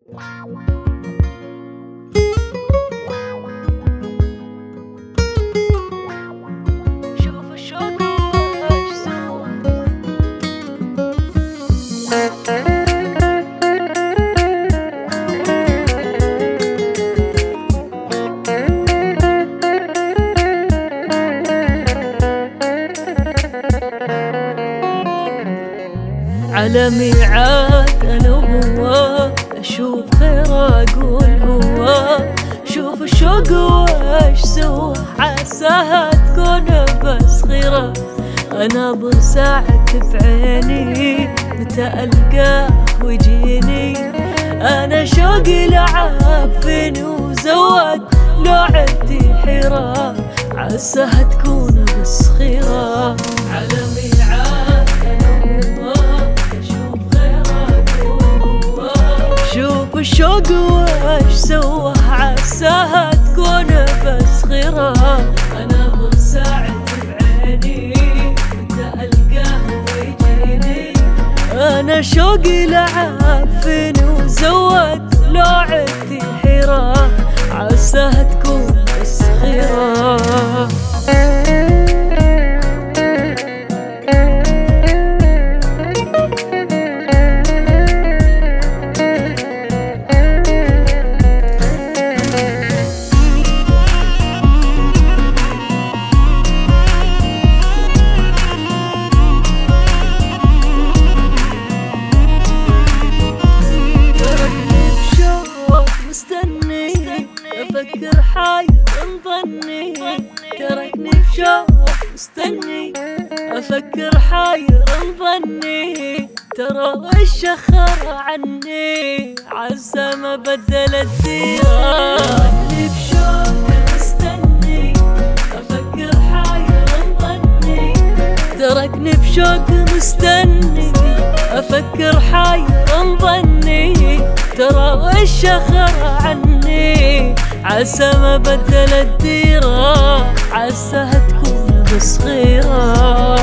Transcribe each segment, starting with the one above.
شوف الشوق وش سوى. على ميعاد انا وهو، اشوف خير اقول هو. شوف الشوق وش سوى، عساها تكون بس خيره. اناظر ساعة بعيني متى القاه ويجيني. انا شوقي لعب فيني وزود لو عدي حيرة، عساها تكون بس خيره. على ميعاد انا وهو، اشوف خير اقول هو. شوف الشوق وش سوى، عساها تكون بس خيره. اناظر ساعة بعيني متى القاه ويجيني. انا شوقي لعب فيني وزود لو عدي حيرة، عساها تكون بس خيره. أفكر حاير انظني، تركني بشوق مستني. أفكر حاير انظني، ترى الشخر عني عسى ما بدل الديرة. تركني بشوق مستني، أفكر حاير انظني. تركني بشوق مستني، أفكر حاير انظني. ترى الشخر عني عسى ما بدل الديرة، عساها تكون بس خيره.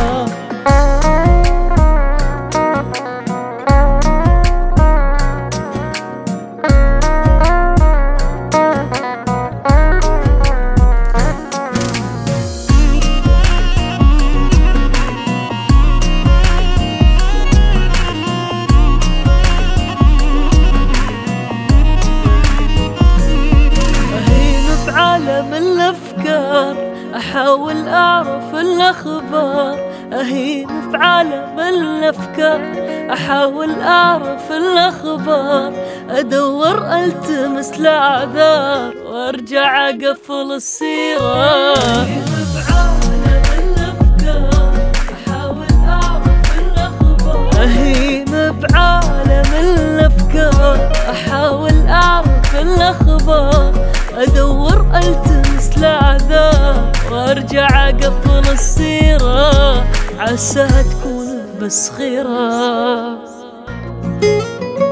من الأفكار أحاول أعرف الأخبار. أهين في عالم الأفكار أحاول أعرف الأخبار. أدور ألتمس الأعذار وأرجع أقفل السيرة. أهين في عالم الأفكار أحاول أعرف الأخبار. أهين بعالم الأفكار أحاول أعرف الأخبار. أدور ألتمس الأعذار وأرجع أقفل السيرة، عساها تكون بس خيره.